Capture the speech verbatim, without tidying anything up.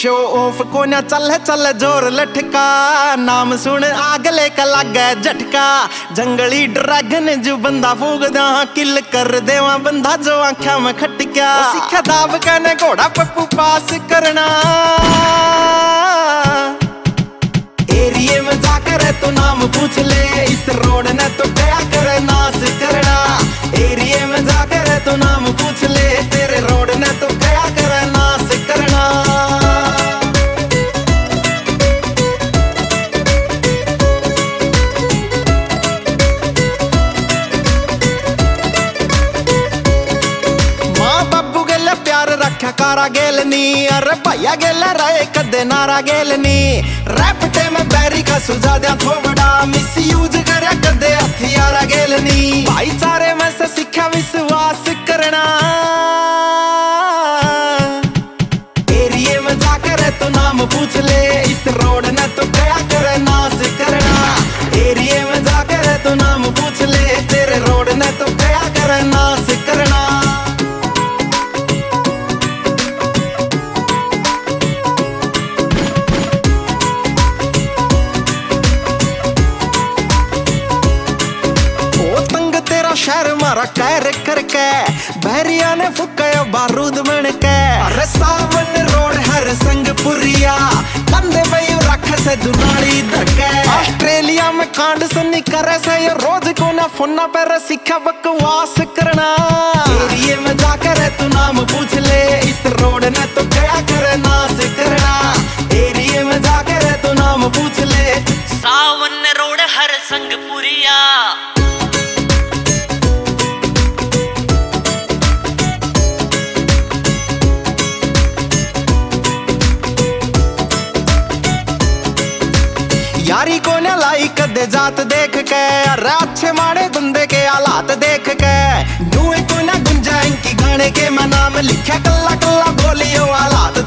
Show off को ना चल चल जोर लटका, नाम सुन आगले का लगे झटका। जंगली ड्रैगन जो बंदा फूकदा किल कर देवा बंदा जो आंखा में खटक्या। सीखा दाब कहने घोड़ा पप्पू पास करना, एरिए में जाकर तो नाम पूछ ले, इस रोड ने तो क्या करे नाश करना। एरिए में जाकर तो नाम पूछ ले, तेरे रोड ने तो क्या करे नाश करना। माँ बाबू गेले प्यार रखा कारा गेलनी, अरे भैया गेला रहे कदे नारा गेलनी। रैपटे में बैरी का सुझा दिया थोड़ा, मिस यूज करे कदे हथियारा गेलनी। भाईचारे में से सीखा विश्वास करना, एरिए में जाकर तो नाम पूछ ले, इस रोड ने तो क्या करे नाश करना। एरिए में जाकर तो नाम पूछ ले, तेरे रोड ने तो क्या करे नाश करना। शहर मारा कैर करके बहरिया ने फुकाया बारूद बन के। अरे सावन रोड हर संग पुरिया, कंधे पे यू रख से दुनाली धके। ऑस्ट्रेलिया में कांड सुनी करे से ये रोज को ना फोना पर सीखा बकवास करना। एरिए में जाकर तू नाम पूछ ले, इस रोड ने तो क्या करे नाश करना। एरिए में जाकर तू नाम पूछ ले, सावन रोड हर संग पुरिया। यारी को न लाई कदे जात देख के, अरे अच्छे माड़े बंदे के हालात देख के। नुए को न गुंजा इनकी गाने के मैं नाम लिखा, कल्ला कल्ला बोलियो हालात